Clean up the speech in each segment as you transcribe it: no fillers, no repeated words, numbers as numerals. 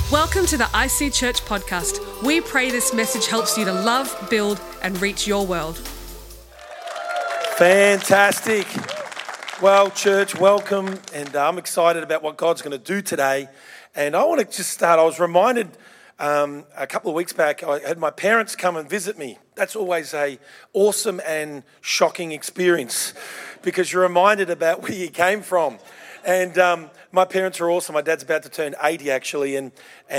Welcome to the IC Church podcast. We pray this message helps you to love, build, and reach your world. Fantastic. Well, church, welcome. And I'm excited about what God's going to do today. And I want to just start. I was reminded a couple of weeks back, I had my parents come and visit me. That's always a awesome and shocking experience because you're reminded about where you came from. And my parents are awesome. My dad's about to turn 80 actually, and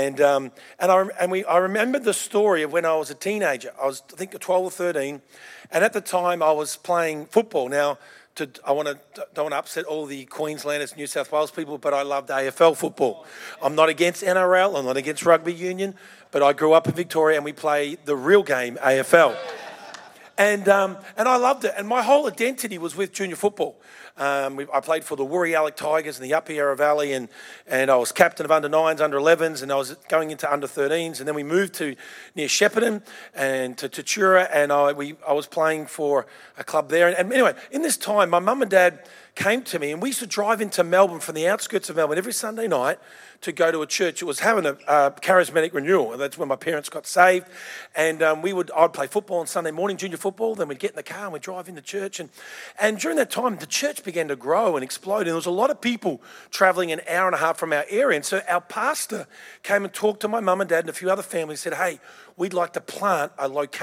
I remember the story of when I was a teenager. I was, I think, 12 or 13, and at the time I was playing football. Now, don't want to upset all the Queenslanders, New South Wales people, but I loved AFL football. I'm not against NRL. I'm not against rugby union, but I grew up in Victoria and we play the real game, AFL. And I loved it. And my whole identity was with junior football. I played for the Woori-Alec Tigers in the Upper Yarra Valley, and I was captain of under-9s, under-11s, and I was going into under-13s. And then we moved to near Shepparton and to Tatura, and I was playing for a club there. And anyway, in this time, my mum and dad came to me, and we used to drive into Melbourne from the outskirts of Melbourne every Sunday night to go to a church. It was having a charismatic renewal, and that's when my parents got saved. And I'd play football on Sunday morning, junior football. Then we'd get in the car and we'd drive into church. And during that time, the church began to grow and explode. And there was a lot of people travelling an hour and a half from our area. And so our pastor came and talked to my mum and dad and a few other families. Said, "Hey, we'd like to plant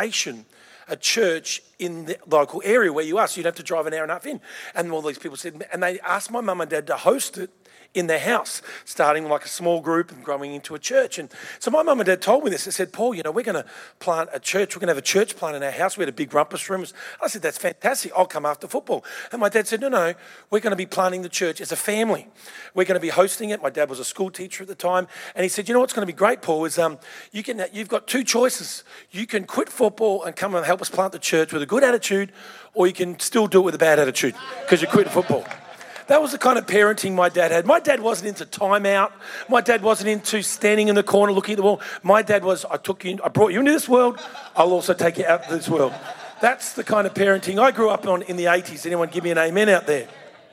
a church in the local area where you are, so you'd have to drive an hour and a half in." And all these people said, and they asked my mum and dad to host it in their house, starting like a small group and growing into a church. And so my mum and dad told me this. They said, "Paul, we're going to plant a church. We're going to have a church plant in our house." We had a big rumpus room. I said, "That's fantastic. I'll come after football." And my dad said, No, we're going to be planting the church as a family. We're going to be hosting it. My dad was a school teacher at the time. And he said, "You know what's going to be great, Paul, is you've got two choices. You can quit football and come and help us plant the church with a good attitude, or you can still do it with a bad attitude because you quit football." That was the kind of parenting my dad had. My dad wasn't into timeout. My dad wasn't into standing in the corner looking at the wall. My dad was, I brought you into this world, I'll also take you out of this world. That's the kind of parenting I grew up on in the 80s. Anyone give me an amen out there?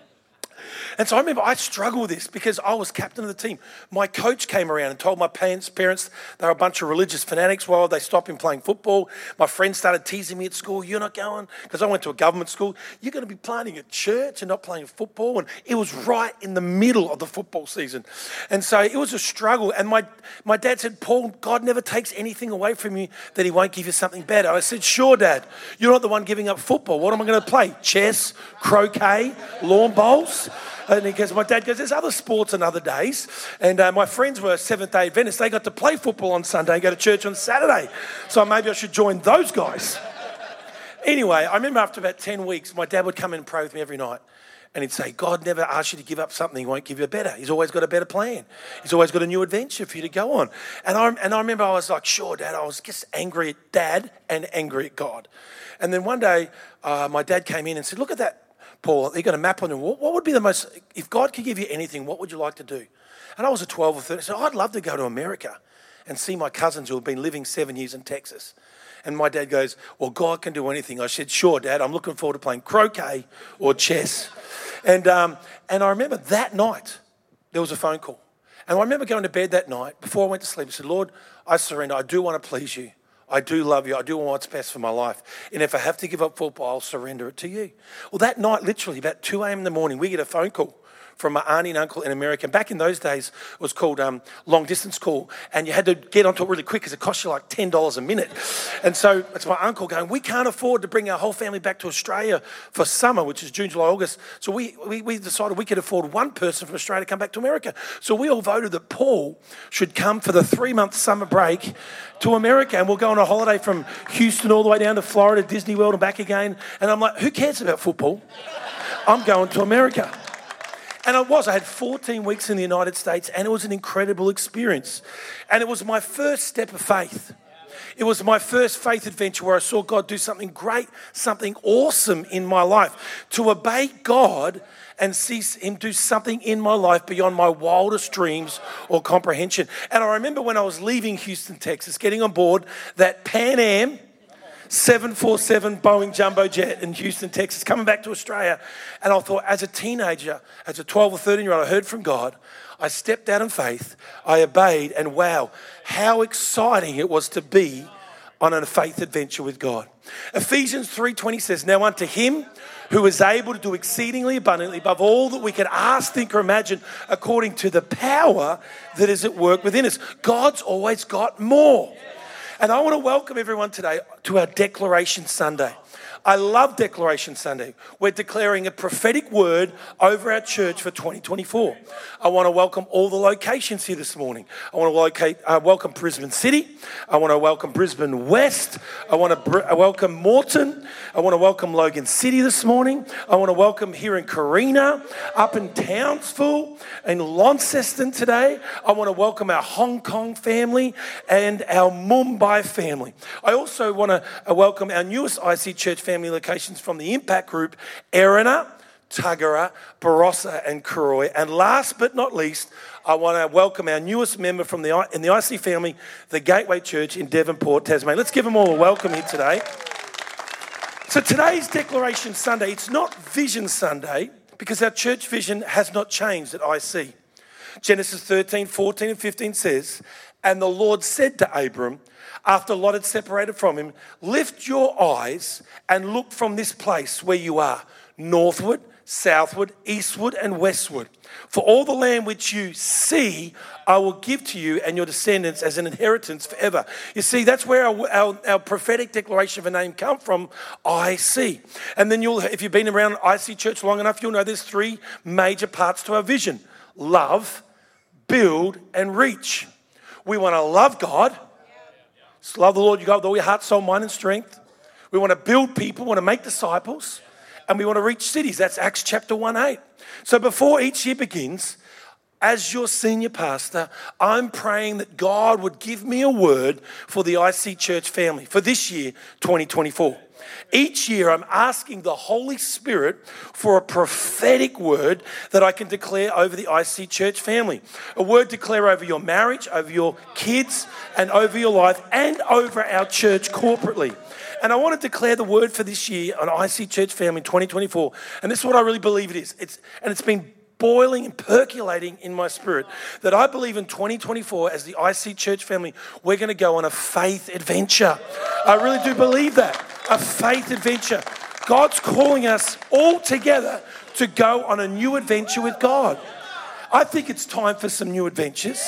And so I remember I struggled with this because I was captain of the team. My coach came around and told my parents they were a bunch of religious fanatics while they stopped him playing football. My friends started teasing me at school, "You're not going," because I went to a government school. "You're going to be planting a church and not playing football." And it was right in the middle of the football season. And so it was a struggle. And my dad said, "Paul, God never takes anything away from you that he won't give you something better." I said, "Sure, Dad. You're not the one giving up football. What am I going to play? Chess, croquet, lawn bowls?" And my dad goes, "There's other sports on other days." And my friends were Seventh-day Adventists. They got to play football on Sunday and go to church on Saturday. So maybe I should join those guys. Anyway, I remember after about 10 weeks, my dad would come in and pray with me every night. And he'd say, "God never asks you to give up something. He won't give you a better. He's always got a better plan. He's always got a new adventure for you to go on." And I remember I was like, "Sure, Dad." I was just angry at Dad and angry at God. And then one day, my dad came in and said, "Look at that, Paul, you got a map on the wall. What would be the most, if God could give you anything, what would you like to do?" And I was a 12 or 13, so I'd love to go to America and see my cousins who have been living 7 years in Texas. And my dad goes, "Well, God can do anything." I said, "Sure, Dad, I'm looking forward to playing croquet or chess." And I remember that night, there was a phone call. And I remember going to bed that night, before I went to sleep, I said, "Lord, I surrender. I do want to please you. I do love you. I do want what's best for my life. And if I have to give up football, I'll surrender it to you." Well, that night, literally, about 2 a.m. in the morning, we get a phone call from my auntie and uncle in America. And back in those days, it was called long distance call. And you had to get onto it really quick because it cost you like $10 a minute. And so it's my uncle going, "We can't afford to bring our whole family back to Australia for summer," which is June, July, August. So we decided we could afford one person from Australia to come back to America. So we all voted that Paul should come for the 3-month summer break to America. And we'll go on a holiday from Houston all the way down to Florida, Disney World and back again. And I'm like, who cares about football? I'm going to America. And I had 14 weeks in the United States, and it was an incredible experience. And it was my first step of faith. It was my first faith adventure where I saw God do something great, something awesome in my life. To obey God and see him do something in my life beyond my wildest dreams or comprehension. And I remember when I was leaving Houston, Texas, getting on board that Pan Am 747 Boeing jumbo jet in Houston, Texas, coming back to Australia. And I thought, as a teenager, as a 12 or 13-year-old, I heard from God. I stepped out in faith. I obeyed. And wow, how exciting it was to be on a faith adventure with God. Ephesians 3:20 says, now unto him who is able to do exceedingly abundantly above all that we can ask, think, or imagine, according to the power that is at work within us. God's always got more. And I want to welcome everyone today to our Declaration Sunday. I love Declaration Sunday. We're declaring a prophetic word over our church for 2024. I want to welcome all the locations here this morning. I want to welcome Brisbane City. I want to welcome Brisbane West. I want to welcome Moreton. I want to welcome Logan City this morning. I want to welcome here in Carina, up in Townsville, and Launceston today. I want to welcome our Hong Kong family and our Mumbai family. I also want to welcome our newest IC Church family locations from the Impact Group, Erina, Tuggerah, Barossa and Kuroi. And last but not least, I want to welcome our newest member in the IC family, the Gateway Church in Devonport, Tasmania. Let's give them all a welcome here today. So today's Declaration Sunday, it's not Vision Sunday because our church vision has not changed at IC. Genesis 13, 14 and 15 says, and the Lord said to Abram, after Lot had separated from him, lift your eyes and look from this place where you are, northward, southward, eastward, and westward. For all the land which you see, I will give to you and your descendants as an inheritance forever. You see, that's where our prophetic declaration of a name come from, IC. And then if you've been around IC Church long enough, you'll know there's three major parts to our vision: love, build, and reach. We want to love God. Just love the Lord your God with all your heart, soul, mind, and strength. We want to build people, want to make disciples, and we want to reach cities. That's Acts chapter 1:8. So before each year begins, as your senior pastor, I'm praying that God would give me a word for the IC Church family for this year, 2024. Each year, I'm asking the Holy Spirit for a prophetic word that I can declare over the IC Church family. A word declare over your marriage, over your kids, and over your life, and over our church corporately. And I want to declare the word for this year on IC Church family 2024. And this is what I really believe it is. It's been boiling and percolating in my spirit that I believe in 2024 as the IC Church family, we're going to go on a faith adventure. I really do believe that. A faith adventure. God's calling us all together to go on a new adventure with God. I think it's time for some new adventures.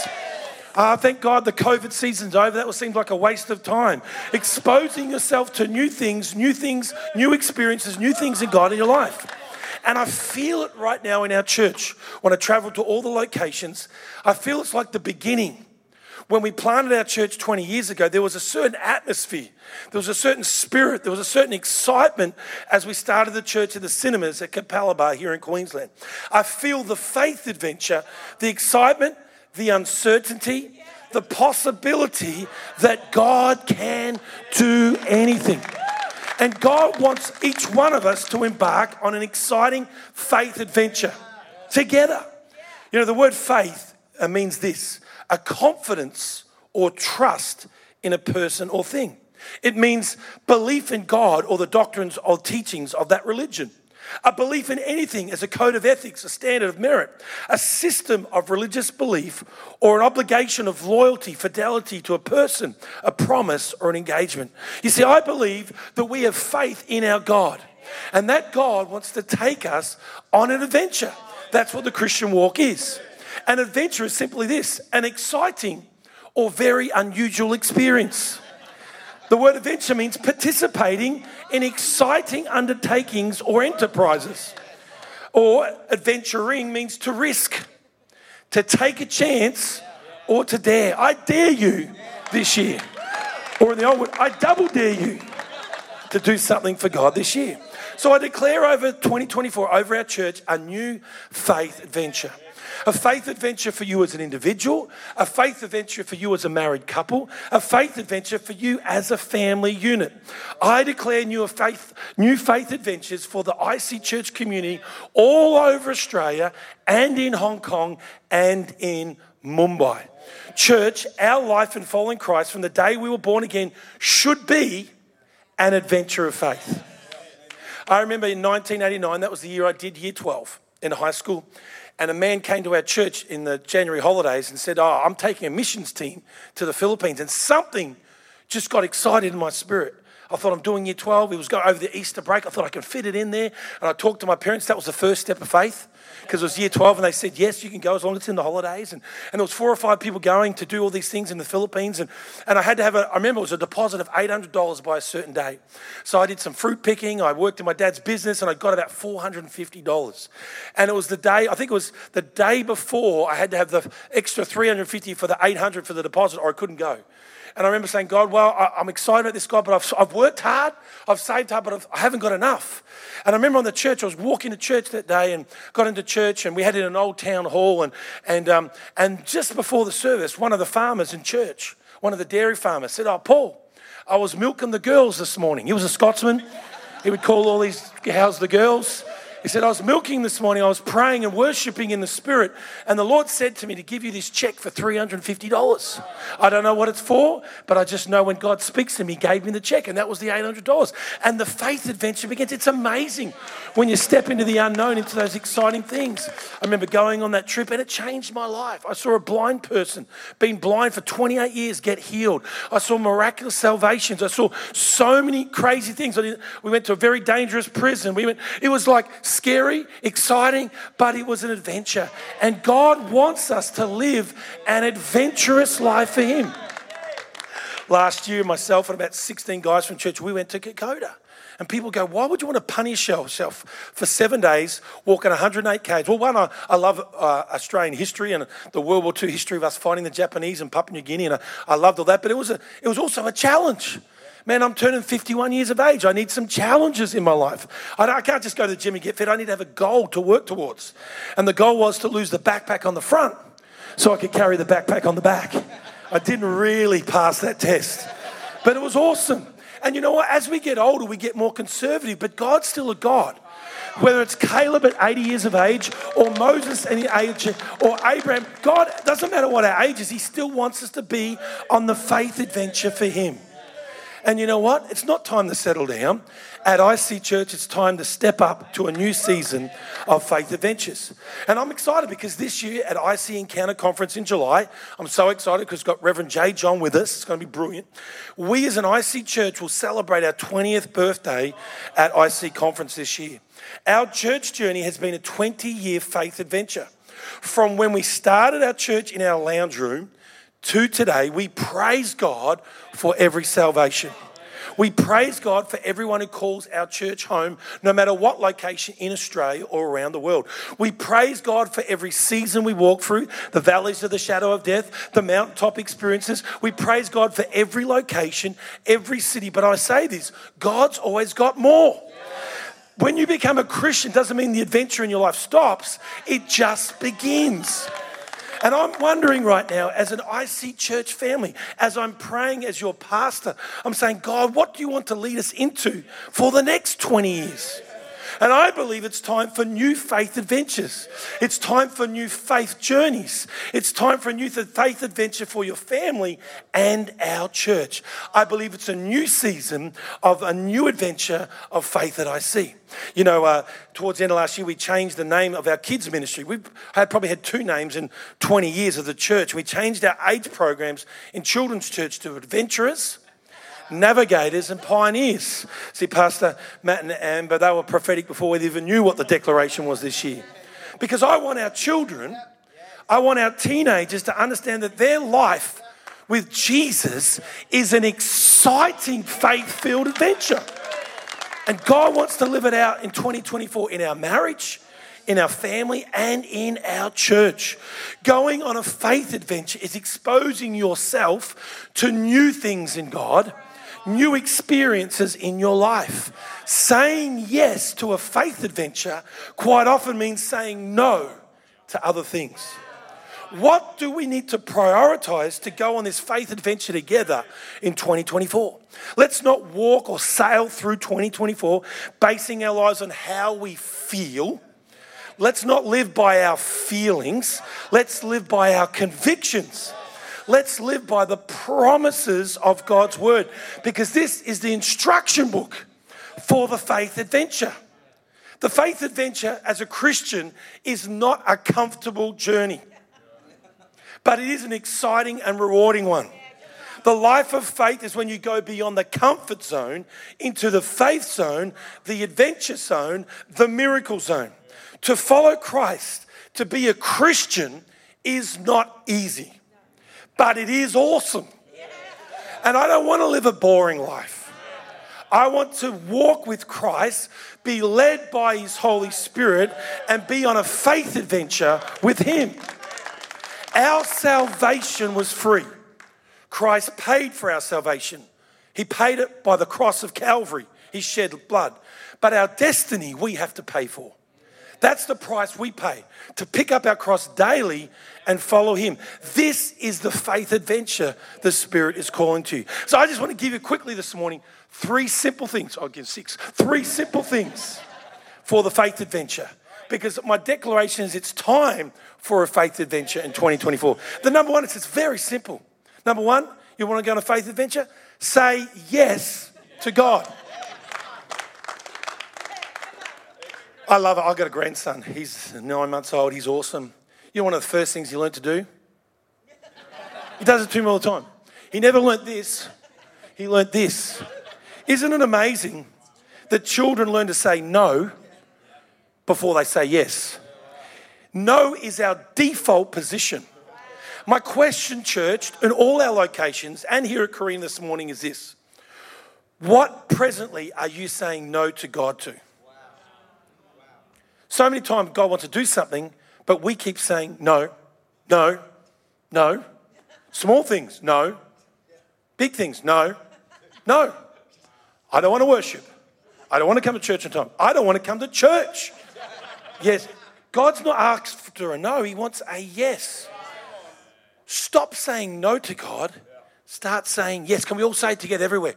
Thank God the COVID season's over. That seemed like a waste of time. Exposing yourself to new things, new experiences, new things in God in your life. And I feel it right now in our church. When I travel to all the locations, I feel it's like the beginning. When we planted our church 20 years ago, there was a certain atmosphere. There was a certain spirit. There was a certain excitement as we started the church at the cinemas at Capalaba here in Queensland. I feel the faith adventure, the excitement, the uncertainty, the possibility that God can do anything. And God wants each one of us to embark on an exciting faith adventure together. You know, the word faith means this: a confidence or trust in a person or thing. It means belief in God or the doctrines or teachings of that religion. A belief in anything as a code of ethics, a standard of merit, a system of religious belief, or an obligation of loyalty, fidelity to a person, a promise, or an engagement. You see, I believe that we have faith in our God, and that God wants to take us on an adventure. That's what the Christian walk is. An adventure is simply this: an exciting or very unusual experience. The word adventure means participating in exciting undertakings or enterprises. Or adventuring means to risk, to take a chance, or to dare. I dare you this year. Or in the old word, I double dare you to do something for God this year. So I declare over 2024, over our church, a new faith adventure. A faith adventure for you as an individual, a faith adventure for you as a married couple, a faith adventure for you as a family unit. I declare new faith adventures for the IC Church community all over Australia and in Hong Kong and in Mumbai. Church, our life in following Christ from the day we were born again should be an adventure of faith. I remember in 1989, that was the year I did year 12 in high school, and a man came to our church in the January holidays and said, I'm taking a missions team to the Philippines, and something just got excited in my spirit. I thought, I'm doing year 12. It was going over the Easter break. I thought I can fit it in there. And I talked to my parents. That was the first step of faith, because it was year 12. And they said, yes, you can go as long as it's in the holidays. And there was 4 or 5 people going to do all these things in the Philippines. And I had to have I remember it was a deposit of $800 by a certain day. So I did some fruit picking. I worked in my dad's business, and I got about $450. And it was the day, I think it was the day before, I had to have the extra $350 for the $800 for the deposit, or I couldn't go. And I remember saying, God, well, I'm excited about this, God, but I've worked hard, I've saved hard, but I haven't got enough. And I remember on the church, I was walking to church that day and got into church, and we had it in an old town hall. And just before the service, one of the farmers in church, one of the dairy farmers said, Paul, I was milking the girls this morning. He was a Scotsman. He would call all these cows the girls. He said, I was milking this morning, I was praying and worshiping in the Spirit, and the Lord said to me to give you this check for $350. I don't know what it's for, but I just know when God speaks to me, He gave me the check, and that was the $800. And the faith adventure begins. It's amazing when you step into the unknown, into those exciting things. I remember going on that trip, and it changed my life. I saw a blind person, been blind for 28 years, get healed. I saw miraculous salvations. I saw so many crazy things. We went to a very dangerous prison. It was like scary, exciting, but it was an adventure. And God wants us to live an adventurous life for Him. Last year, myself and about 16 guys from church, we went to Kokoda. And people go, why would you want to punish yourself for 7 days walking 108 k's? Well, one, I love Australian history and the World War II history of us fighting the Japanese in Papua New Guinea, and I loved all that. But it was also a challenge. Man, I'm turning 51 years of age. I need some challenges in my life. I can't just go to the gym and get fit. I need to have a goal to work towards. And the goal was to lose the backpack on the front so I could carry the backpack on the back. I didn't really pass that test, but it was awesome. And you know what? As we get older, we get more conservative, but God's still a God. Whether it's Caleb at 80 years of age, or Moses at the age, or Abraham, God, doesn't matter what our age is, He still wants us to be on the faith adventure for Him. And you know what? It's not time to settle down. At IC Church, it's time to step up to a new season of faith adventures. And I'm excited because this year at IC Encounter Conference in July, I'm so excited because we've got Reverend J. John with us. It's going to be brilliant. We as an IC Church will celebrate our 20th birthday at IC Conference this year. Our church journey has been a 20-year faith adventure. From when we started our church in our lounge room to today, we praise God for every salvation. We praise God for everyone who calls our church home, no matter what location in Australia or around the world. We praise God for every season we walk through, the valleys of the shadow of death, the mountaintop experiences. We praise God for every location, every city. But I say this, God's always got more. When you become a Christian, doesn't mean the adventure in your life stops. It just begins. And I'm wondering right now, as an IC Church family, as I'm praying as your pastor, I'm saying, God, what do you want to lead us into for the next 20 years? And I believe it's time for new faith adventures. It's time for new faith journeys. It's time for a new faith adventure for your family and our church. I believe it's a new season of a new adventure of faith that I see. You know, towards the end of last year, we changed the name of our kids' ministry. We've probably had 2 names in 20 years of the church. We changed our age programs in children's church to Adventurers, Navigators and Pioneers. See, Pastor Matt and Amber, they were prophetic before we even knew what the declaration was this year. Because I want our children, I want our teenagers to understand that their life with Jesus is an exciting faith-filled adventure. And God wants to live it out in 2024 in our marriage, in our family, and in our church. Going on a faith adventure is exposing yourself to new things in God, new experiences in your life. Saying yes to a faith adventure quite often means saying no to other things. What do we need to prioritize to go on this faith adventure together in 2024? Let's not walk or sail through 2024 basing our lives on how we feel. Let's not live by our feelings. Let's live by our convictions. Let's live by the promises of God's word, because this is the instruction book for the faith adventure. The faith adventure as a Christian is not a comfortable journey, but it is an exciting and rewarding one. The life of faith is when you go beyond the comfort zone into the faith zone, the adventure zone, the miracle zone. To follow Christ, to be a Christian, is not easy, but it is awesome. And I don't want to live a boring life. I want to walk with Christ, be led by his Holy Spirit, and be on a faith adventure with him. Our salvation was free. Christ paid for our salvation. He paid it by the cross of Calvary. He shed blood. But our destiny, we have to pay for. That's the price we pay, to pick up our cross daily and follow him. This is the faith adventure the Spirit is calling to you. So I just want to give you quickly this morning 3 simple things. I'll give 6. 3 simple things for the faith adventure. Because my declaration is it's time for a faith adventure in 2024. The number one is it's very simple. Number one, you want to go on a faith adventure? Say yes to God. I love it. I've got a grandson. He's 9 months old. He's awesome. You know one of the first things he learned to do? He does it to me all the time. He never learnt this. He learnt this. Isn't it amazing that children learn to say no before they say yes? No is our default position. My question, church, in all our locations and here at Korean this morning is this. What presently are you saying no to God to? So many times God wants to do something, but we keep saying no, no, no. Small things, no. Big things, no, no. I don't want to worship. I don't want to come to church on time. I don't want to come to church. Yes, God's not after a no, he wants a yes. Stop saying no to God. Start saying yes. Can we all say it together everywhere?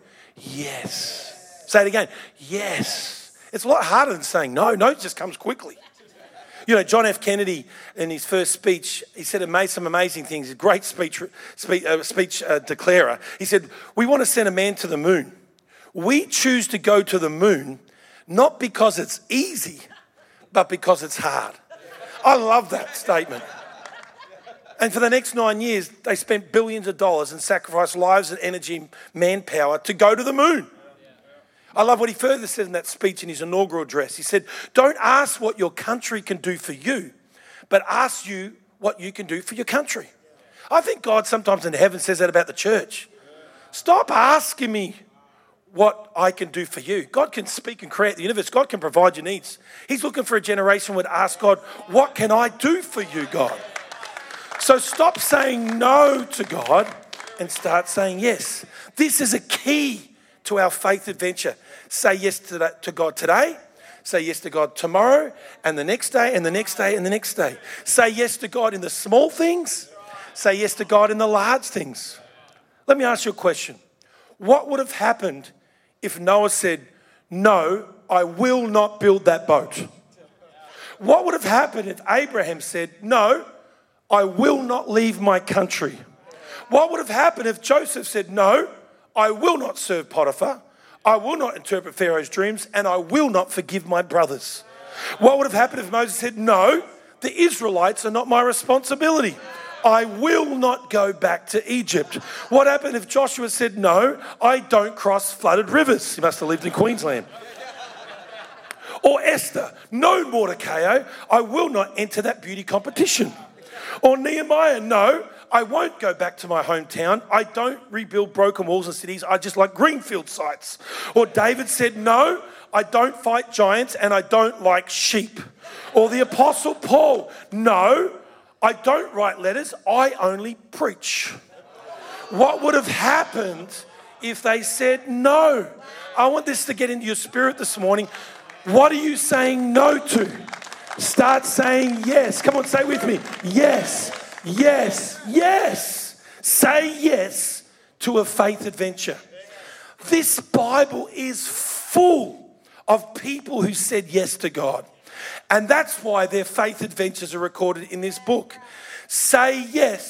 Yes. Say it again. Yes. It's a lot harder than saying no. No just comes quickly. You know, John F. Kennedy, in his first speech, he said some amazing things. He's a great speech declarer. He said, we want to send a man to the moon. We choose to go to the moon not because it's easy, but because it's hard. I love that statement. And for the next 9 years, they spent billions of dollars and sacrificed lives and energy, manpower to go to the moon. I love what he further said in that speech in his inaugural address. He said, don't ask what your country can do for you, but ask you what you can do for your country. I think God sometimes in heaven says that about the church. Stop asking me what I can do for you. God can speak and create the universe. God can provide your needs. He's looking for a generation who would ask God, what can I do for you, God? So stop saying no to God and start saying yes. This is a key to our faith adventure. Say yes to God today. Say yes to God tomorrow and the next day and the next day and the next day. Say yes to God in the small things. Say yes to God in the large things. Let me ask you a question. What would have happened if Noah said, no, I will not build that boat? What would have happened if Abraham said, no, I will not leave my country? What would have happened if Joseph said, no, I will not serve Potiphar, I will not interpret Pharaoh's dreams, and I will not forgive my brothers? What would have happened if Moses said, no, the Israelites are not my responsibility, I will not go back to Egypt? What happened if Joshua said, no, I don't cross flooded rivers? He must have lived in Queensland. Or Esther, no, Mordecai, I will not enter that beauty competition. Or Nehemiah, no, I won't go back to my hometown. I don't rebuild broken walls and cities. I just like greenfield sites. Or David said, no, I don't fight giants and I don't like sheep. Or the Apostle Paul, no, I don't write letters. I only preach. What would have happened if they said no? I want this to get into your spirit this morning. What are you saying no to? Start saying yes. Come on, say with me. Yes, yes, yes. Say yes to a faith adventure. This Bible is full of people who said yes to God. And that's why their faith adventures are recorded in this book. Say yes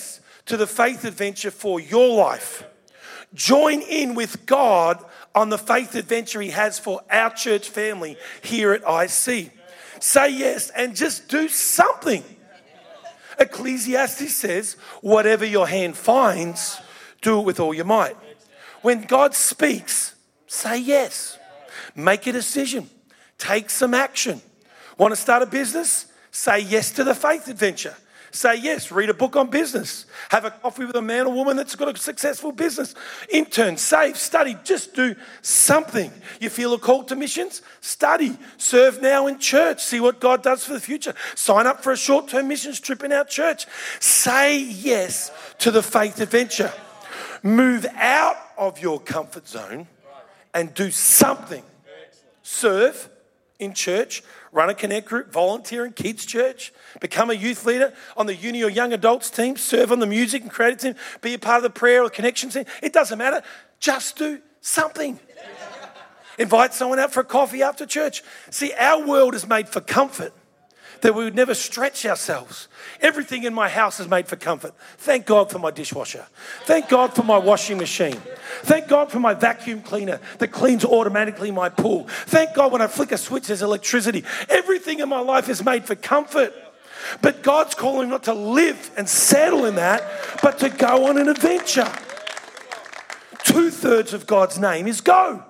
to the faith adventure for your life. Join in with God on the faith adventure he has for our church family here at IC. Say yes and just do something. Ecclesiastes says, whatever your hand finds, do it with all your might. When God speaks, say yes. Make a decision. Take some action. Want to start a business? Say yes to the faith adventure. Say yes, read a book on business. Have a coffee with a man or woman that's got a successful business. Intern, save, study, just do something. You feel a call to missions? Study. Serve now in church. See what God does for the future. Sign up for a short-term missions trip in our church. Say yes to the faith adventure. Move out of your comfort zone and do something. Serve in church, run a connect group, volunteer in kids' church, become a youth leader on the uni or young adults team, serve on the music and creative team, be a part of the prayer or connection team. It doesn't matter. Just do something. Invite someone out for a coffee after church. See, our world is made for comfort, that we would never stretch ourselves. Everything in my house is made for comfort. Thank God for my dishwasher. Thank God for my washing machine. Thank God for my vacuum cleaner that cleans automatically my pool. Thank God when I flick a switch, there's electricity. Everything in my life is made for comfort. But God's calling not to live and settle in that, but to go on an adventure. 2/3 of God's name is go.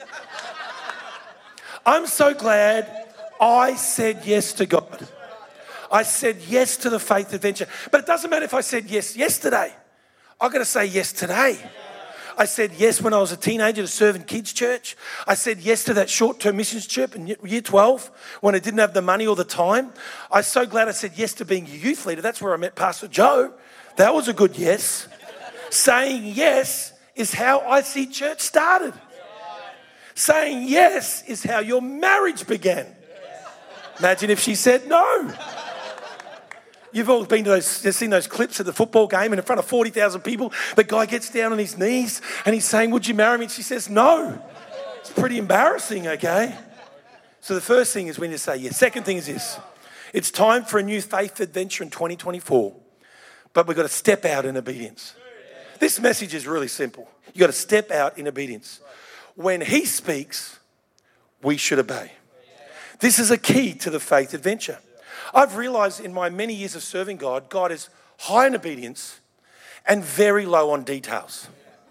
I'm so glad I said yes to God. I said yes to the faith adventure. But it doesn't matter if I said yes yesterday. I've got to say yes today. I said yes when I was a teenager to serve in kids' church. I said yes to that short-term missions trip in year 12 when I didn't have the money or the time. I'm so glad I said yes to being a youth leader. That's where I met Pastor Joe. That was a good yes. Saying yes is how I see church started. Saying yes is how your marriage began. Imagine if she said no. You've all been to seen those clips at the football game and in front of 40,000 people, the guy gets down on his knees and he's saying, would you marry me? And she says, no. It's pretty embarrassing, okay? So the first thing is when you say yes. Second thing is this. It's time for a new faith adventure in 2024, but we've got to step out in obedience. This message is really simple. You've got to step out in obedience. When he speaks, we should obey. This is a key to the faith adventure. I've realized in my many years of serving God, God is high in obedience and very low on details.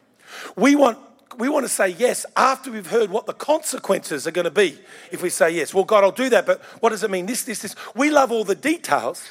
We want to say yes after we've heard what the consequences are going to be if we say yes. Well, God, I'll do that, but what does it mean? This. We love all the details,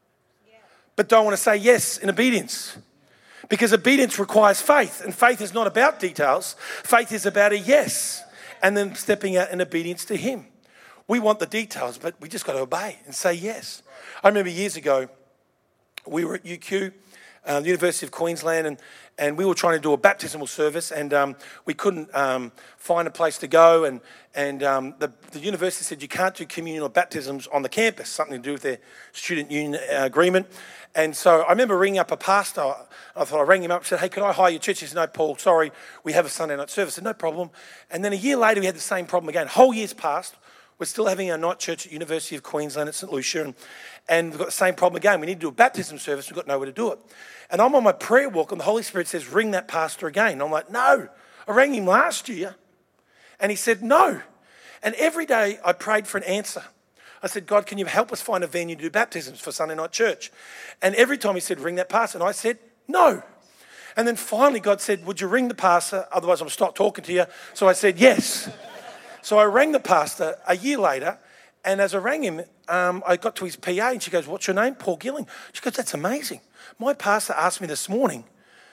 but don't want to say yes in obedience. Because obedience requires faith, and faith is not about details. Faith is about a yes, and then stepping out in obedience to him. We want the details, but we just got to obey and say yes. I remember years ago, we were at UQ, the University of Queensland, and we were trying to do a baptismal service, and we couldn't find a place to go, and the university said you can't do communal baptisms on the campus, something to do with their student union agreement. And so I remember ringing up a pastor. I rang him up and said, hey, can I hire your church? He said, no, Paul, sorry, we have a Sunday night service. I said, no problem. And then a year later, we had the same problem again. Whole year's passed. We're still having our night church at University of Queensland at St. Lucia, and we've got the same problem again. We need to do a baptism service. We've got nowhere to do it. And I'm on my prayer walk, and the Holy Spirit says, ring that pastor again. And I'm like, no. I rang him last year, and he said, no. And every day I prayed for an answer. I said, God, can you help us find a venue to do baptisms for Sunday night church? And every time he said, ring that pastor. And I said, no. And then finally God said, would you ring the pastor? Otherwise I'll stop talking to you. So I said, yes. So I rang the pastor a year later, and as I rang him, I got to his PA, and she goes, what's your name? Paul Gilling. She goes, that's amazing. My pastor asked me this morning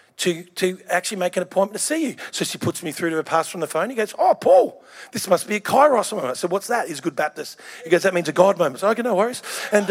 to actually make an appointment to see you. So she puts me through to a pastor on the phone. He goes, oh, Paul, this must be a Kairos moment. I said, what's that? He's a good Baptist. He goes, that means a God moment. So I go, no worries. And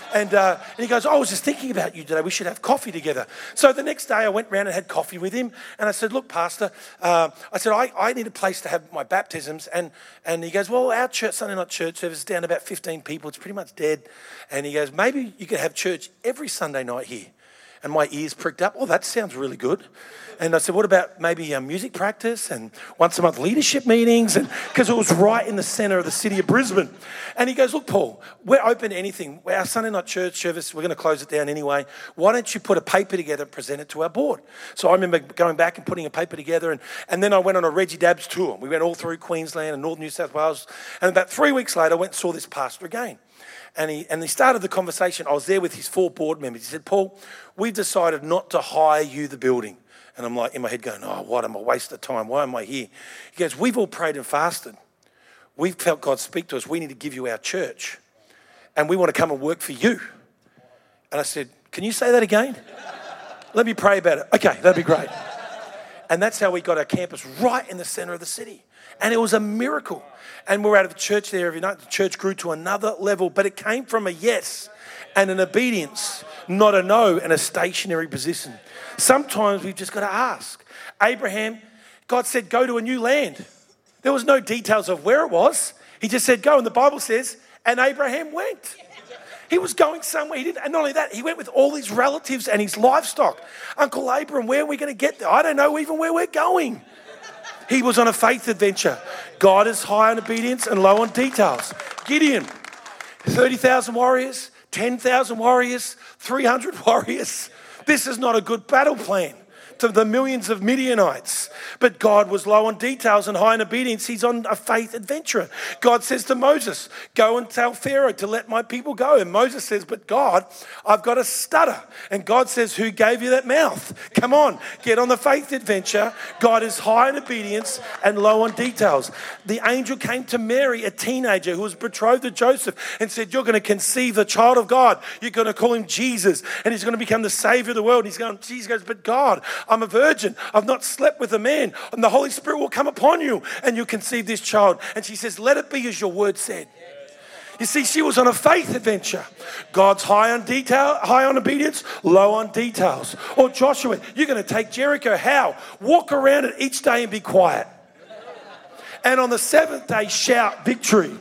he goes, I was just thinking about you today. We should have coffee together. So the next day I went round and had coffee with him. And I said, look, pastor, I said, I need a place to have my baptisms. And he goes, well, our church, Sunday night church service is down to about 15 people. It's pretty much dead. And he goes, maybe you could have church every Sunday night here. And my ears pricked up. Oh, that sounds really good. And I said, what about maybe music practice and once a month leadership meetings? And because it was right in the centre of the city of Brisbane. And he goes, look, Paul, we're open to anything. Our Sunday night church service, we're going to close it down anyway. Why don't you put a paper together and present it to our board? So I remember going back and putting a paper together. And then I went on a Reggie Dabbs tour. We went all through Queensland and North New South Wales. And about 3 weeks later, I went and saw this pastor again. And he started the conversation. I was there with his 4 board members. He said, Paul, we've decided not to hire you the building. And I'm like in my head going, oh, what am I wasting of time? Why am I here? He goes, we've all prayed and fasted. We've felt God speak to us. We need to give you our church. And we want to come and work for you. And I said, can you say that again? Let me pray about it. Okay, that'd be great. And that's how we got our campus right in the centre of the city. And it was a miracle. And we're out of church there every night. The church grew to another level. But it came from a yes and an obedience, not a no and a stationary position. Sometimes we've just got to ask. Abraham, God said, go to a new land. There was no details of where it was. He just said, go. And the Bible says, and Abraham went. He was going somewhere. He didn't, and not only that, he went with all his relatives and his livestock. Uncle Abraham, where are we going to get there? I don't know even where we're going. He was on a faith adventure. God is high on obedience and low on details. Gideon, 30,000 warriors, 10,000 warriors, 300 warriors. This is not a good battle plan to the millions of Midianites. But God was low on details and high in obedience. He's on a faith adventure. God says to Moses, go and tell Pharaoh to let my people go. And Moses says, but God, I've got a stutter. And God says, who gave you that mouth? Come on, get on the faith adventure. God is high in obedience and low on details. The angel came to Mary, a teenager who was betrothed to Joseph, and said, you're going to conceive the child of God. You're going to call him Jesus, and he's going to become the Savior of the world. And he's going, Jesus goes, but God, I'm a virgin. I've not slept with a man. And the Holy Spirit will come upon you and you'll conceive this child. And she says, let it be as your word said. You see, she was on a faith adventure. God's high on detail, high on obedience, low on details. Or Joshua, you're going to take Jericho. How? Walk around it each day and be quiet. And on the 7th day, shout victory.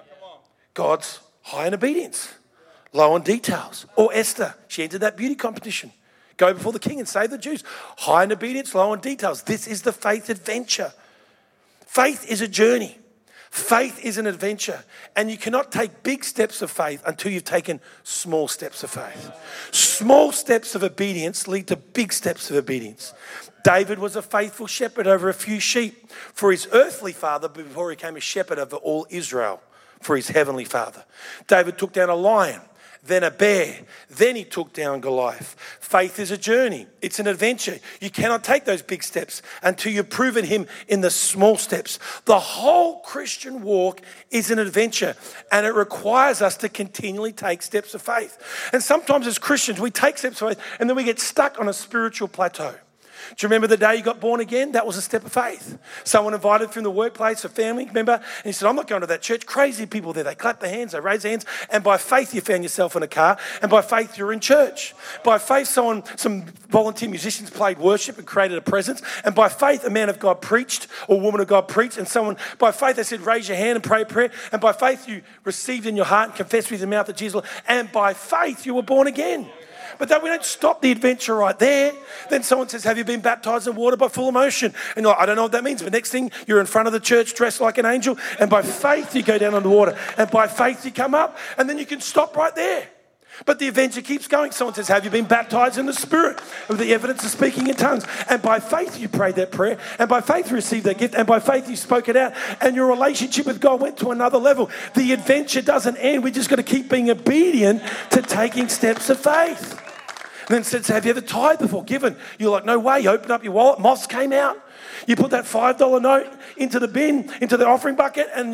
God's high on obedience, low on details. Or Esther, she entered that beauty competition. Go before the king and save the Jews. High in obedience, low on details. This is the faith adventure. Faith is a journey. Faith is an adventure. And you cannot take big steps of faith until you've taken small steps of faith. Small steps of obedience lead to big steps of obedience. David was a faithful shepherd over a few sheep for his earthly father before he became a shepherd over all Israel for his heavenly father. David took down a lion, then a bear, then he took down Goliath. Faith is a journey. It's an adventure. You cannot take those big steps until you've proven him in the small steps. The whole Christian walk is an adventure, and it requires us to continually take steps of faith. And sometimes as Christians, we take steps of faith and then we get stuck on a spiritual plateau. Do you remember the day you got born again? That was a step of faith. Someone invited from the workplace, a family member, and he said, I'm not going to that church. Crazy people there. They clap their hands, they raise their hands, and by faith you found yourself in a car, and by faith you're in church. By faith some volunteer musicians played worship and created a presence, and by faith a man of God preached, or a woman of God preached, and someone, by faith they said, raise your hand and pray a prayer, and by faith you received in your heart and confessed with your mouth that Jesus, and by faith you were born again. But we don't stop the adventure right there. Then someone says, have you been baptized in water by full immersion? And you're like, I don't know what that means. But next thing, you're in front of the church dressed like an angel. And by faith, you go down under water. And by faith, you come up. And then you can stop right there. But the adventure keeps going. Someone says, have you been baptized in the Spirit with the evidence of speaking in tongues? And by faith, you prayed that prayer. And by faith, you received that gift. And by faith, you spoke it out. And your relationship with God went to another level. The adventure doesn't end. We just got to keep being obedient to taking steps of faith. And then says, have you ever tithed before? Given. You're like, no way. You open up your wallet, moths came out. You put that $5 note into the bin, into the offering bucket, and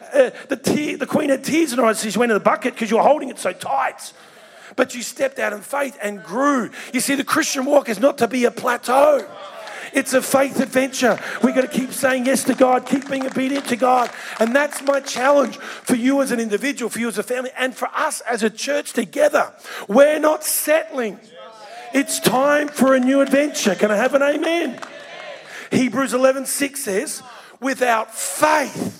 the queen had tears in her eyes. She went in the bucket because you were holding it so tight. But you stepped out in faith and grew. You see, the Christian walk is not to be a plateau. It's a faith adventure. We've got to keep saying yes to God, keep being obedient to God. And that's my challenge for you as an individual, for you as a family, and for us as a church together. We're not settling. It's time for a new adventure. Can I have an amen? Hebrews 11:6 says, without faith,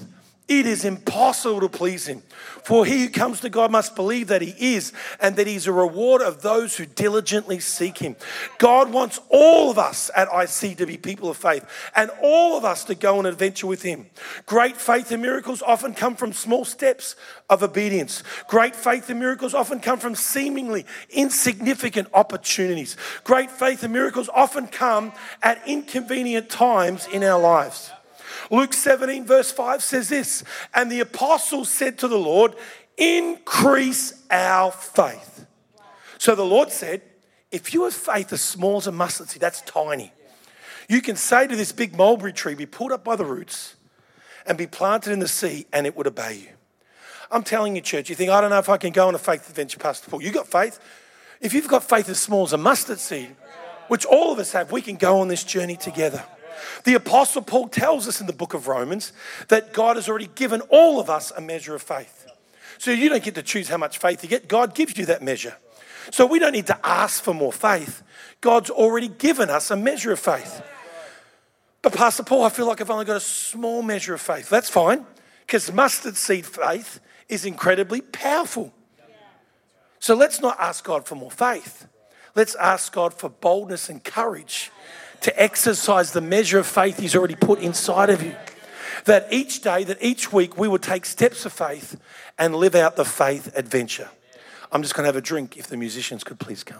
It is impossible to please him. For he who comes to God must believe that he is, and that he's a rewarder of those who diligently seek him. God wants all of us at IC to be people of faith, and all of us to go on an adventure with him. Great faith and miracles often come from small steps of obedience. Great faith and miracles often come from seemingly insignificant opportunities. Great faith and miracles often come at inconvenient times in our lives. Luke 17 verse 5 says this, and the apostles said to the Lord, increase our faith. So the Lord said, if you have faith as small as a mustard seed, that's tiny. You can say to this big mulberry tree, be pulled up by the roots and be planted in the sea, and it would obey you. I'm telling you, church, you think, I don't know if I can go on a faith adventure, Pastor Paul. You got faith? If you've got faith as small as a mustard seed, which all of us have, we can go on this journey together. The Apostle Paul tells us in the book of Romans that God has already given all of us a measure of faith. So you don't get to choose how much faith you get. God gives you that measure. So we don't need to ask for more faith. God's already given us a measure of faith. But Pastor Paul, I feel like I've only got a small measure of faith. That's fine, because mustard seed faith is incredibly powerful. So let's not ask God for more faith. Let's ask God for boldness and courage to exercise the measure of faith he's already put inside of you. That each day, that each week, we will take steps of faith and live out the faith adventure. I'm just going to have a drink if the musicians could please come.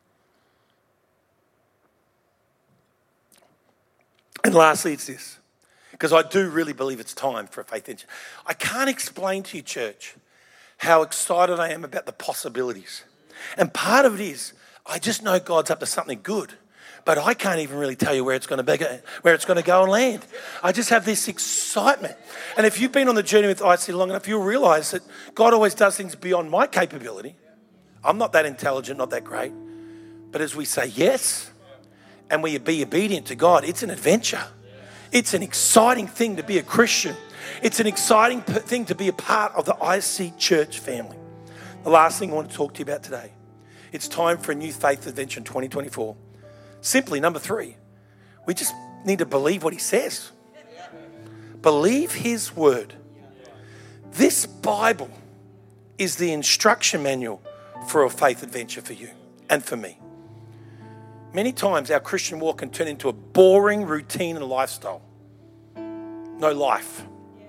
And lastly, it's this, because I do really believe it's time for a faith adventure. I can't explain to you, church, how excited I am about the possibilities. And part of it is, I just know God's up to something good. But I can't even really tell you where it's going to go and land. I just have this excitement. And if you've been on the journey with IC long enough, you'll realise that God always does things beyond my capability. I'm not that intelligent, not that great. But as we say yes, and we be obedient to God, it's an adventure. It's an exciting thing to be a Christian. It's an exciting thing to be a part of the IC Church family. The last thing I want to talk to you about today. It's time for a new faith adventure in 2024. Simply, number 3, we just need to believe what he says. Believe his word. This Bible is the instruction manual for a faith adventure for you and for me. Many times our Christian walk can turn into a boring routine and lifestyle. No life.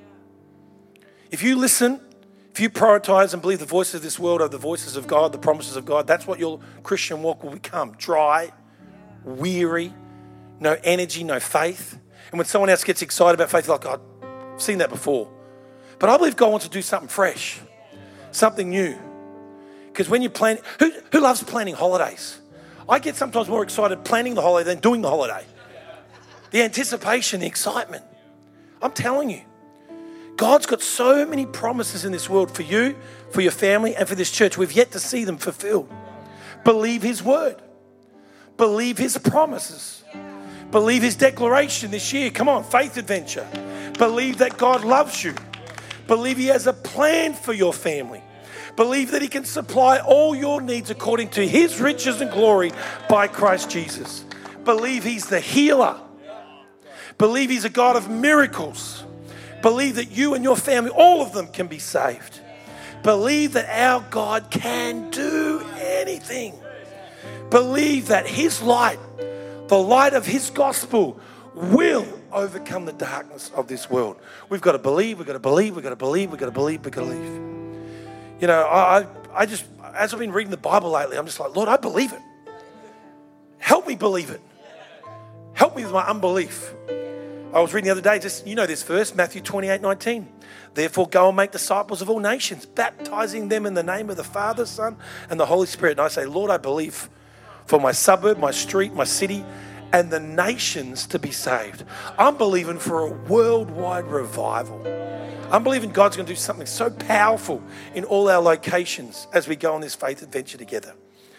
If you listen, if you prioritize and believe the voices of this world over the voices of God, the promises of God, that's what your Christian walk will become. Dry, weary, no energy, no faith. And when someone else gets excited about faith, like, oh, I've seen that before. But I believe God wants to do something fresh, something new. Because when you plan, who loves planning holidays? I get sometimes more excited planning the holiday than doing the holiday. The anticipation, the excitement. I'm telling you, God's got so many promises in this world for you, for your family, and for this church. We've yet to see them fulfilled. Believe his word. Believe his promises. Believe his declaration this year. Come on, faith adventure. Believe that God loves you. Believe he has a plan for your family. Believe that he can supply all your needs according to his riches and glory by Christ Jesus. Believe he's the healer. Believe he's a God of miracles. Believe that you and your family, all of them, can be saved. Believe that our God can do anything. Believe that his light, the light of his gospel, will overcome the darkness of this world. We've got to believe, we've got to believe, we've got to believe, we've got to believe, we've got to believe. You know, I just, as I've been reading the Bible lately, I'm just like, Lord, I believe it. Help me believe it. Help me with my unbelief. I was reading the other day, just, you know this verse, Matthew 28:19. Therefore, go and make disciples of all nations, baptizing them in the name of the Father, Son, and the Holy Spirit. And I say, Lord, I believe for my suburb, my street, my city, and the nations to be saved. I'm believing for a worldwide revival. I'm believing God's going to do something so powerful in all our locations as we go on this faith adventure together.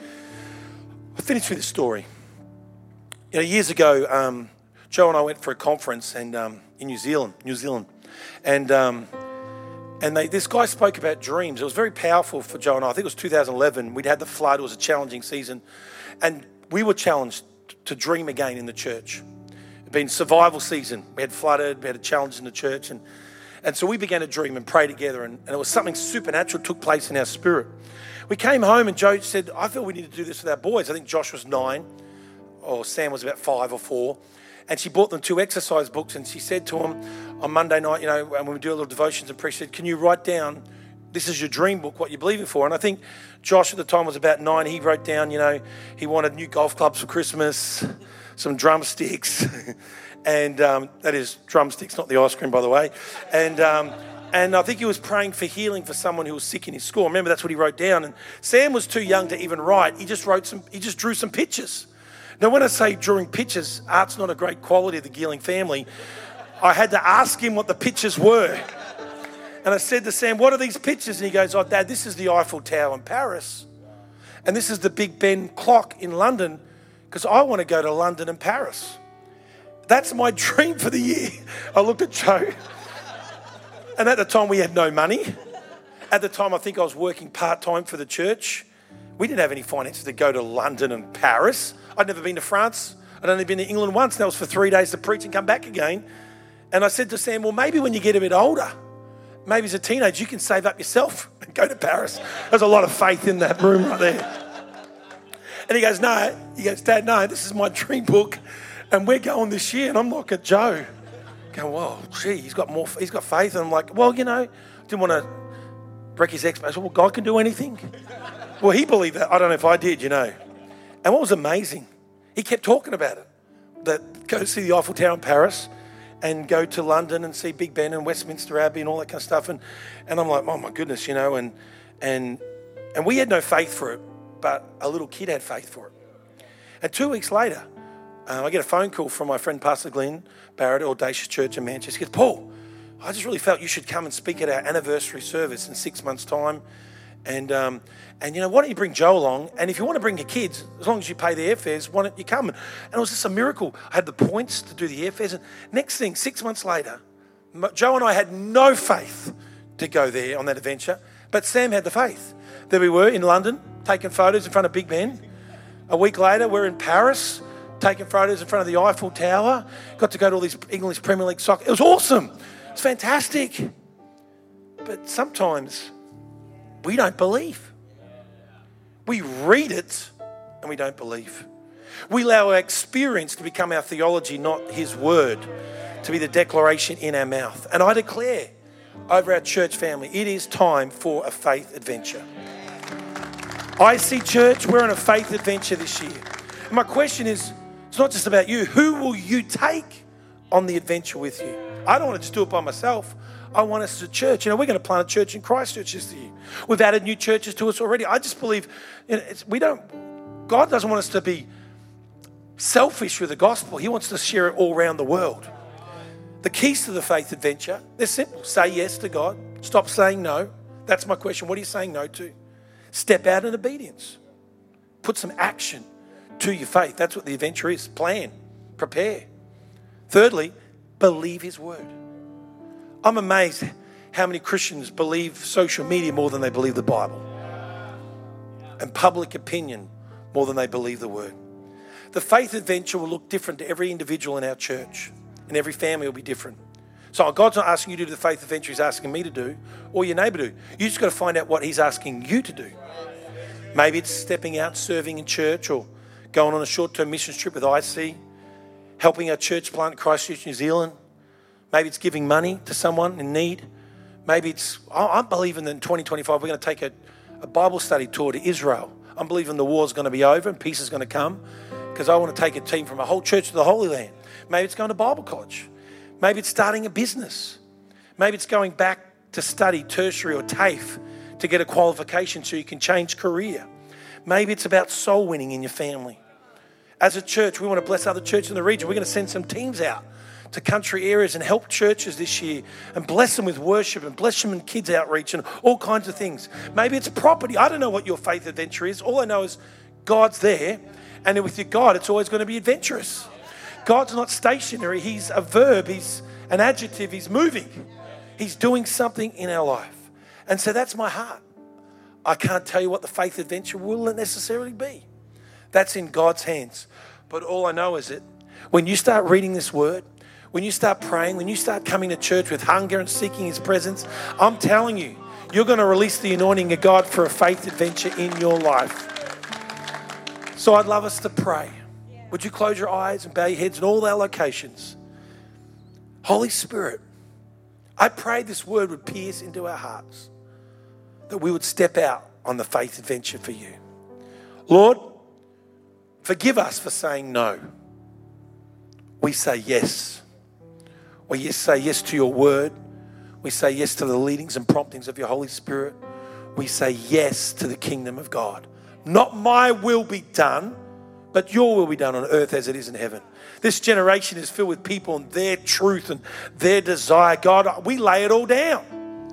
I'll finish with a story. You know, years ago, Joe and I went for a conference in New Zealand, and this guy spoke about dreams. It was very powerful for Joe and I. I think it was 2011. We'd had the flood. It was a challenging season, and we were challenged to dream again in the church. It'd been survival season. We had flooded. We had a challenge in the church, And so we began to dream and pray together, and it was something supernatural took place in our spirit. We came home and Joe said, I feel we need to do this with our boys. I think Josh was 9 or Sam was about 5 or 4. And she bought them 2 exercise books, and she said to them on Monday night, when we do a little devotions and prayer, she said, can you write down, this is your dream book, what you're believing for? And I think Josh at the time was about 9. He wrote down, he wanted new golf clubs for Christmas, some drumsticks, and that is drumsticks, not the ice cream, by the way. And I think he was praying for healing for someone who was sick in his school. Remember, that's what he wrote down. And Sam was too young to even write. He just drew some pictures. Now, when I say drawing pictures, art's not a great quality of the Geeling family. I had to ask him what the pictures were. And I said to Sam, what are these pictures? And he goes, oh, Dad, this is the Eiffel Tower in Paris. And this is the Big Ben clock in London, because I want to go to London and Paris. That's my dream for the year. I looked at Joe. And at the time, we had no money. At the time, I think I was working part-time for the church. We didn't have any finances to go to London and Paris. I'd never been to France. I'd only been to England once. And that was for 3 days to preach and come back again. And I said to Sam, well, maybe when you get a bit older, maybe as a teenager, you can save up yourself and go to Paris. There's a lot of faith in that room right there. And he goes, no. He goes, Dad, no, this is my dream book. And we're going this year. And I'm looking at Joe, going, whoa, gee, he's got faith. And I'm like, well, didn't want to break his expectations. Well, God can do anything. Well, he believed that. I don't know if I did, And what was amazing, he kept talking about it. That go see the Eiffel Tower in Paris and go to London and see Big Ben and Westminster Abbey and all that kind of stuff. And I'm like, oh my goodness, and we had no faith for it, but a little kid had faith for it. And 2 weeks later, I get a phone call from my friend Pastor Glenn Barrett at Audacious Church in Manchester. He goes, Paul, I just really felt you should come and speak at our anniversary service in 6 months' time. And why don't you bring Joe along? And if you want to bring your kids, as long as you pay the airfares, why don't you come? And it was just a miracle. I had the points to do the airfares. And next thing, 6 months later, Joe and I had no faith to go there on that adventure, but Sam had the faith. There we were in London, taking photos in front of Big Ben. A week later, we're in Paris, taking photos in front of the Eiffel Tower. Got to go to all these English Premier League soccer. It was awesome. It's fantastic. But sometimes we don't believe. We read it and we don't believe. We allow our experience to become our theology, not his word, to be the declaration in our mouth. And I declare over our church family, it is time for a faith adventure. I see church, we're on a faith adventure this year. And my question is, it's not just about you. Who will you take on the adventure with you? I don't want to just do it by myself. I want us as a church. We're going to plant a church in Christchurch this year. We've added new churches to us already. I just believe God doesn't want us to be selfish with the gospel. He wants to share it all around the world. The keys to the faith adventure, they're simple. Say yes to God. Stop saying no. That's my question. What are you saying no to? Step out in obedience. Put some action to your faith. That's what the adventure is. Plan. Prepare. Thirdly, believe his word. I'm amazed how many Christians believe social media more than they believe the Bible, and public opinion more than they believe the word. The faith adventure will look different to every individual in our church, and every family will be different. So God's not asking you to do the faith adventure he's asking me to do, or your neighbour to do. You just got to find out what he's asking you to do. Maybe it's stepping out, serving in church, or going on a short-term mission trip with IC, helping our church plant in Christchurch, New Zealand. Maybe it's giving money to someone in need. Maybe it's, I'm believing that in 2025 we're going to take a Bible study tour to Israel. I'm believing the war's going to be over and peace is going to come, because I want to take a team from a whole church to the Holy Land. Maybe it's going to Bible college. Maybe it's starting a business. Maybe it's going back to study tertiary or TAFE to get a qualification so you can change career. Maybe it's about soul winning in your family. As a church, we want to bless other churches in the region. We're going to send some teams out to country areas and help churches this year and bless them with worship and bless them in kids outreach and all kinds of things. Maybe it's property. I don't know what your faith adventure is. All I know is God's there, and with your God, it's always going to be adventurous. God's not stationary. He's a verb. He's an adjective. He's moving. He's doing something in our life. And so that's my heart. I can't tell you what the faith adventure will necessarily be. That's in God's hands. But all I know is that when you start reading this word, when you start praying, when you start coming to church with hunger and seeking His presence, I'm telling you, you're going to release the anointing of God for a faith adventure in your life. So I'd love us to pray. Would you close your eyes and bow your heads in all our locations? Holy Spirit, I pray this word would pierce into our hearts, that we would step out on the faith adventure for you. Lord, forgive us for saying no. We say yes. We say yes to your word. We say yes to the leadings and promptings of your Holy Spirit. We say yes to the kingdom of God. Not my will be done, but your will be done on earth as it is in heaven. This generation is filled with people and their truth and their desire. God, we lay it all down.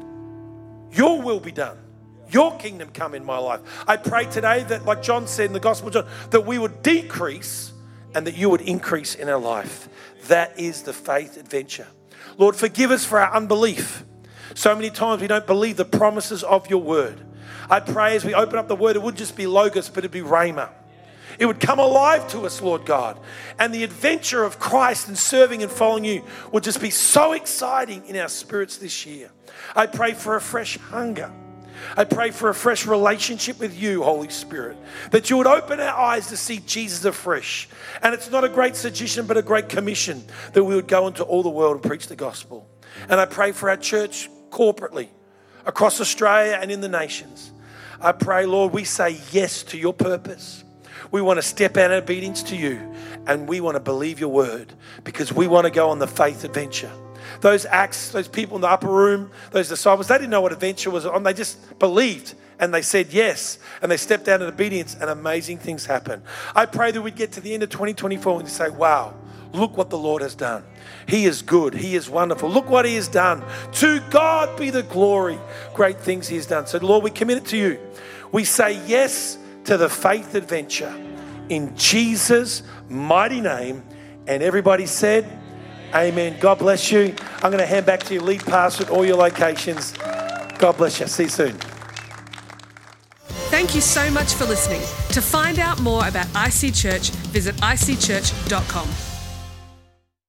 Your will be done. Your kingdom come in my life. I pray today that, like John said in the Gospel of John, that we would decrease and that you would increase in our life. That is the faith adventure. Lord, forgive us for our unbelief. So many times we don't believe the promises of your word. I pray as we open up the word, it wouldn't just be logos, but it'd be rhema. It would come alive to us, Lord God. And the adventure of Christ and serving and following you would just be so exciting in our spirits this year. I pray for a fresh hunger. I pray for a fresh relationship with you, Holy Spirit, that you would open our eyes to see Jesus afresh. And it's not a great suggestion, but a great commission that we would go into all the world and preach the gospel. And I pray for our church corporately, across Australia and in the nations. I pray, Lord, we say yes to your purpose. We want to step out in obedience to you, and we want to believe your word because we want to go on the faith adventure. Those Acts, those people in the upper room, those disciples, they didn't know what adventure was on. They just believed and they said yes, and they stepped out in obedience, and amazing things happened. I pray that we'd get to the end of 2024 and say, wow, look what the Lord has done. He is good. He is wonderful. Look what he has done. To God be the glory. Great things he has done. So Lord, we commit it to you. We say yes to the faith adventure in Jesus' mighty name. And everybody said, amen. God bless you. I'm going to hand back to you, lead pastor at all your locations. God bless you. See you soon. Thank you so much for listening. To find out more about IC Church, visit icchurch.com.